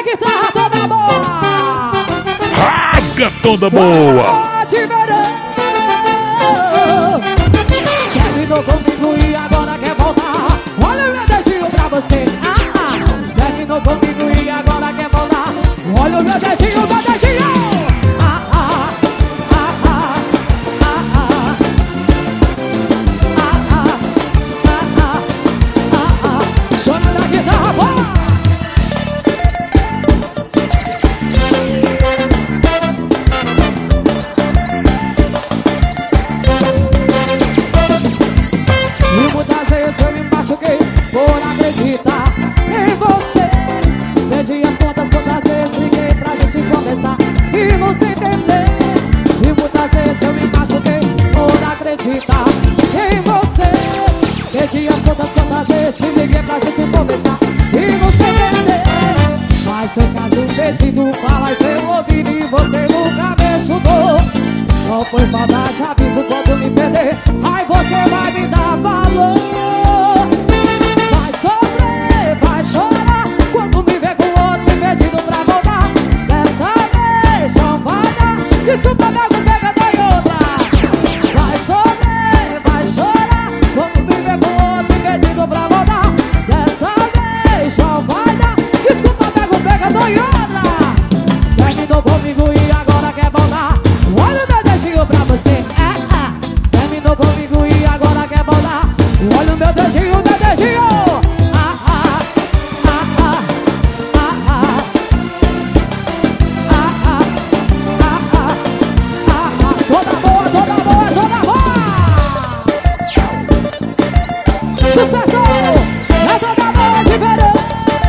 guitarra toda boa. Rasga toda boa. De verão. Terminou comigo e agora quer voltar. Olha o meu dedinho pra você. Terminou comigo e agora quer voltar. Olha o meu dedinho, meu dedinho. Chora na guitarra, boa. E muitas vezes eu me machuquei por acreditar em você. Perdi as contas quantas vezes liguei pra gente conversar e não se entender. E muitas vezes eu me machuquei por acreditar em você. Perdi as contas quantas vezes liguei pra gente conversar e não se entender. Mas seu caso perdido, fala em seu ouvido e você nunca me ajudou. Não foi falta de aviso quando me perder. Aí você vai me dar valor. Vai sofrer, vai chorar quando me ver com outro me pedindo pra voltar. Dessa vez não vai dar. Desculpa, nego, pega da outra. Vai sofrer, vai chorar quando me ver com outro me pedindo pra voltar. Dessa vez não vai dar. Desculpa, nego, pega da outra. Terminou comigo e agora quer voltar. Olha o meu dedinho pra você. Terminou comigo e agora quer voltar. Olha o meu dedinho, meu dedinho. Toda boa, toda boa, toda boa. Sucesso! É toda boa de verão.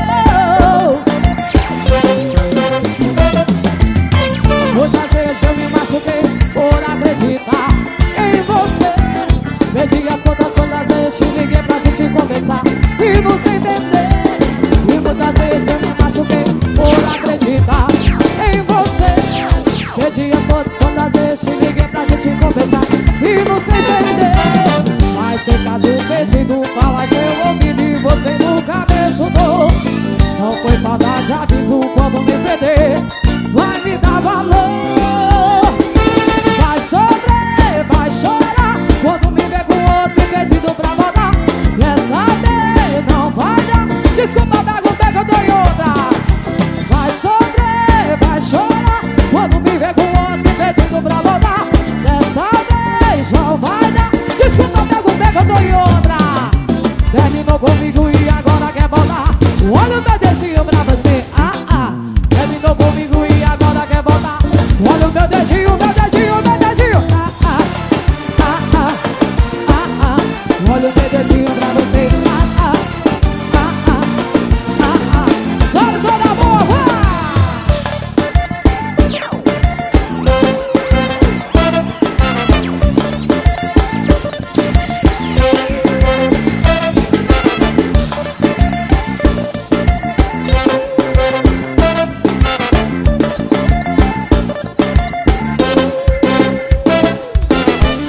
Muitas vezes eu me machuquei por acreditar em você. Perdi as contas quantas vezes te liguei pra gente conversar e não se entender. E muitas vezes eu me machuquei por acreditar em você. Perdi as contas quantas vezes te liguei pra gente conversar e não se entender. Mas seu caso perdido, fala em seu ouvido e você nunca me ajudou. Não foi falta de aviso quando me perder. Vai me dar valor. Vai sofrer, vai chorar quando me ver com outro me pedindo pra voltar. Dessa vez não vai dar. Desculpa, pega, eu dou em outra. Vai sofrer, vai chorar quando me ver com outro me pedindo pra voltar. Dessa vez não vai dar. Desculpa, pega, eu dou em outra. Terminou comigo e agora quer voltar. Olha o meu dedinho pra você. Terminou comigo e agora quer voltar. Olha o meu dedinho, meu dedinho, meu dedinho. Olha o meu dedinho pra você.